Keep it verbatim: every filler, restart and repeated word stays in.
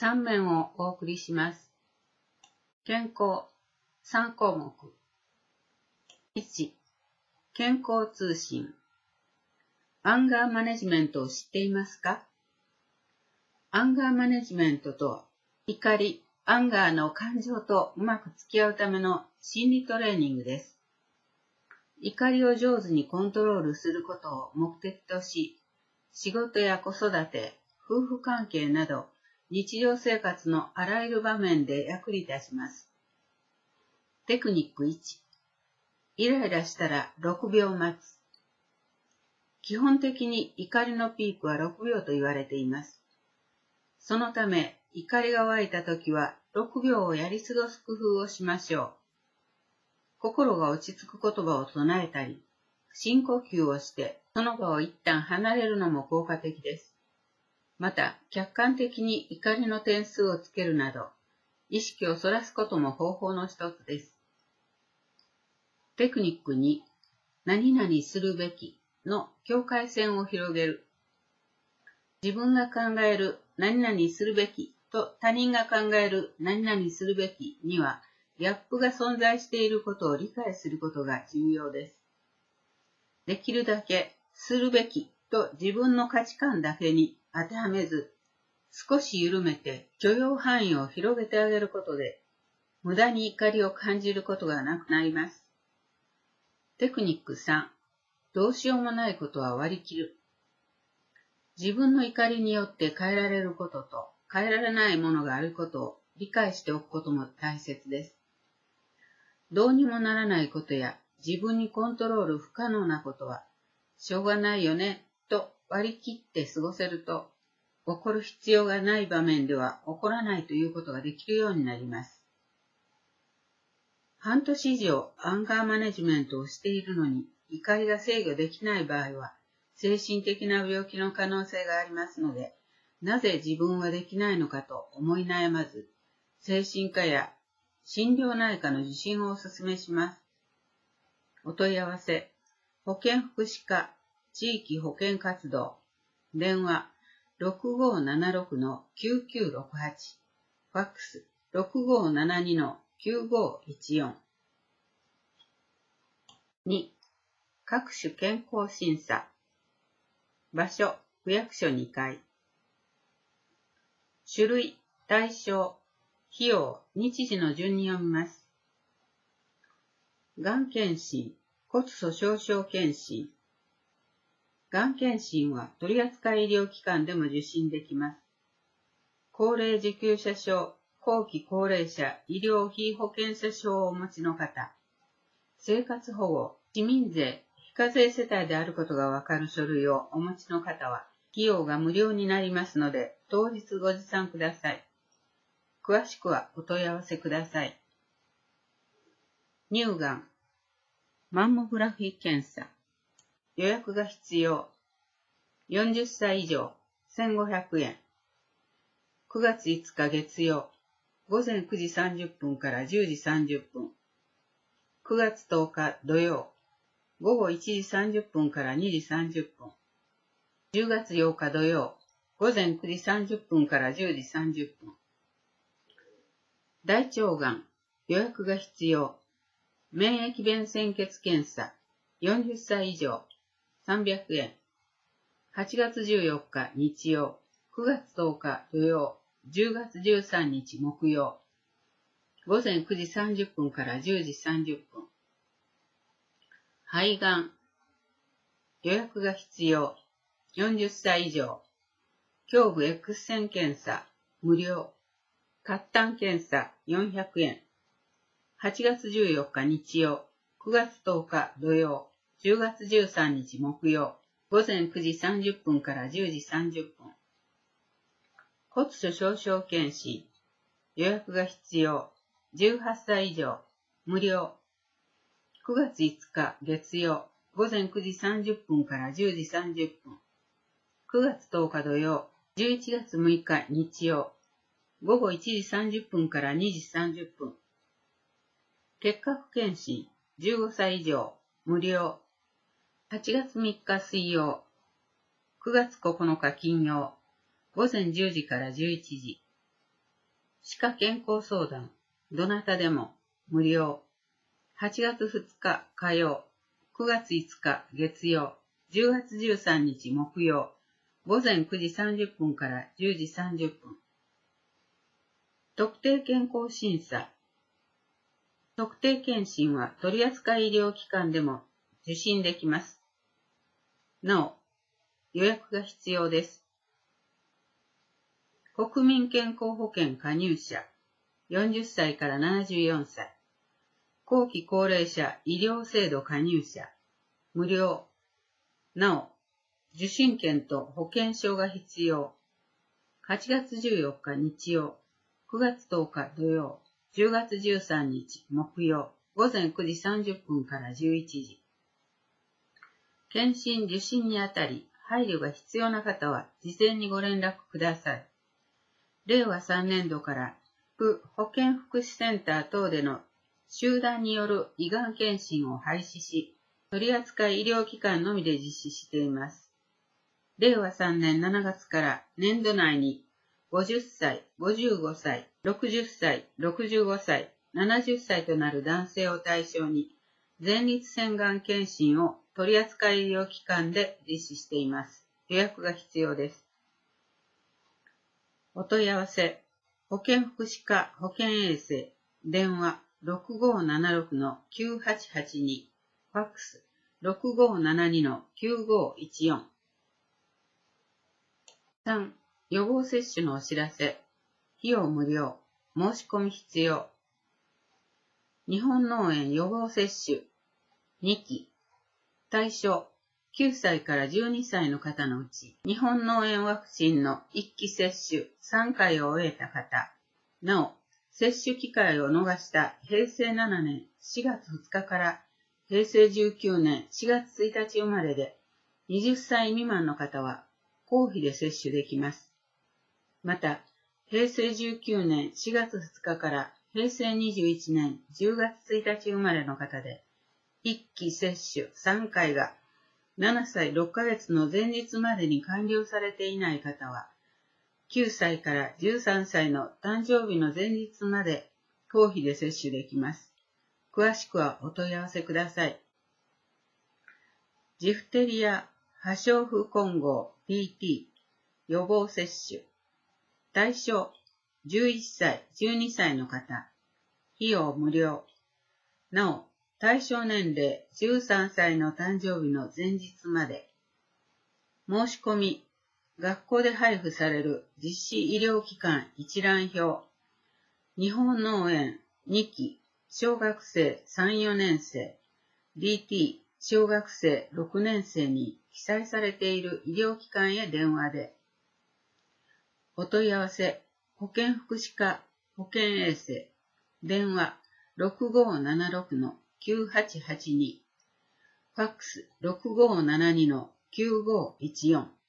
さん面をお送りします。健康さん項目。いち、健康通信。アンガーマネジメントを知っていますか？アンガーマネジメントとは、怒り、アンガーの感情とうまく付き合うための心理トレーニングです。怒りを上手にコントロールすることを目的とし、仕事や子育て、夫婦関係など、日常生活のあらゆる場面で役に立ちます。テクニックいち、イライラしたらろくびょう待つ。基本的に怒りのピークはろくびょうと言われています。そのため、怒りが湧いたときはろくびょうをやり過ごす工夫をしましょう。心が落ち着く言葉を唱えたり、深呼吸をしてその場を一旦離れるのも効果的です。また、客観的に怒りの点数をつけるなど、意識をそらすことも方法の一つです。テクニックに、何々するべきの境界線を広げる。自分が考える何々するべきと他人が考える何々するべきにはギャップが存在していることを理解することが重要です。できるだけするべきと自分の価値観だけに当てはめず、少し緩めて許容範囲を広げてあげることで、無駄に怒りを感じることがなくなります。テクニックさん、どうしようもないことは割り切る。自分の怒りによって変えられることと変えられないものがあることを理解しておくことも大切です。どうにもならないことや自分にコントロール不可能なことはしょうがないよねと割り切って過ごせると、起こる必要がない場面では起こらないということができるようになります。半年以上アンガーマネジメントをしているのに怒りが制御できない場合は、精神的な病気の可能性がありますので、なぜ自分はできないのかと思い悩まず、精神科や心療内科の受診をお勧めします。お問い合わせ、保健福祉課地域保健活動、電話 ろくごーななろくのきゅうきゅうろくはち、ファックス ろくごーななにのきゅうごーいちよん。に、各種健康審査。場所、区役所にかい。種類、対象、費用、日時の順に読みます。がん検診、骨粗しょう症検診。がん検診は取扱医療機関でも受診できます。高齢受給者証、後期高齢者医療費保険者証をお持ちの方、生活保護、市民税、非課税世帯であることがわかる書類をお持ちの方は、費用が無料になりますので、当日ご持参ください。詳しくはお問い合わせください。乳がん、マンモグラフィー検査、予約が必要。よんじゅっさい以上、せんごひゃくえん。くがついつか月曜、ごぜんくじさんじゅっぷんからじゅうじさんじゅっぷん。くがつとおか土曜、ごごいちじさんじゅっぷんからにじさんじゅっぷん。じゅうがつようか土曜、ごぜんくじさんじゅっぷんからじゅうじさんじゅっぷん。大腸がん、予約が必要。免疫弁潜血検査、よんじゅっさい以上、さんびゃくえん。はちがつじゅうよっか日曜、くがつとおか土曜、じゅうがつじゅうさんにち木曜。ごぜんくじさんじゅっぷんからじゅうじさんじゅっぷん。肺がん、予約が必要。よんじゅっさい以上。胸部 X 線検査、無料。褐炭検査、よんひゃくえん。はちがつじゅうよっか日曜、くがつとおか土曜、じゅうがつじゅうさんにち木曜。ごぜんくじさんじゅっぷんからじゅうじさんじゅっぷん。骨粗しょう症検診、予約が必要。じゅうはっさい以上、無料。くがついつか月曜、ごぜんくじさんじゅっぷんからじゅうじさんじゅっぷん。くがつとおか土曜、じゅういちがつむいか日曜、ごごいちじさんじゅっぷんからにじさんじゅっぷん。結核検診、じゅうごさい以上、無料。はちがつみっか水曜、くがつここのか金曜、ごぜんじゅうじからじゅういちじ。 歯科健康相談、どなたでも、無料。はちがつふつか火曜、くがついつか月曜、じゅうがつじゅうさんにち木曜、ごぜんくじさんじゅっぷんからじゅうじさんじゅっぷん。特定健康審査。特定健診は取扱医療機関でも受診できます。なお、予約が必要です。国民健康保険加入者、よんじゅっさいからななじゅうよんさい。後期高齢者医療制度加入者、無料。なお、受診券と保険証が必要。はちがつじゅうよっか日曜、くがつとおか土曜、じゅうがつじゅうさんにち木曜、ごぜんくじさんじゅっぷんからじゅういちじ。検診受診にあたり、配慮が必要な方は事前にご連絡ください。れいわさんねんどから府保健福祉センター等での集団による胃がん検診を廃止し、取扱医療機関のみで実施しています。れいわさんねんしちがつから年度内にごじゅっさい、ごじゅうごさい、ろくじゅっさい、ろくじゅうごさい、ななじゅっさいとなる男性を対象に前立腺がん検診を取扱医療機関で実施しています。予約が必要です。お問い合わせ、保健福祉課保健衛生、電話 ろくごーななろくのきゅうはちはちに、ファックス ろくごーななにのきゅうごーいちよん。さん. 予防接種のお知らせ。費用無料。申し込み必要。日本脳炎予防接種にき。対象きゅうさいからじゅうにさいの方のうち、日本脳炎ワクチンのいっき接種さんかいを終えた方、なお、接種機会を逃したへいせいななねんしがつふつかからへいせいじゅうきゅうねんしがつついたち生まれではたち未満の方は公費で接種できます。また、へいせいじゅうきゅうねんしがつふつかからへいせいにじゅういちねんじゅうがつついたち生まれの方で、いっき接種さんかいがななさいろっかげつの前日までに完了されていない方は、きゅうさいからじゅうさんさいの誕生日の前日まで公費で接種できます。詳しくはお問い合わせください。ジフテリア、破傷風混合 ピーティー 予防接種。対象じゅういっさい、じゅうにさいの方。費用無料。なお、対象年齢じゅうさんさいの誕生日の前日まで。申し込み、学校で配布される実施医療機関一覧表。日本脳炎にき、小学生さん、よねんせい、ディーティー 小学生ろくねんせいに記載されている医療機関へ電話で。お問い合わせ、保健福祉課保健衛生、電話 ろくごーななろくのきゅうはちはちに、ファックス ろくごーななにのきゅうごーいちよん。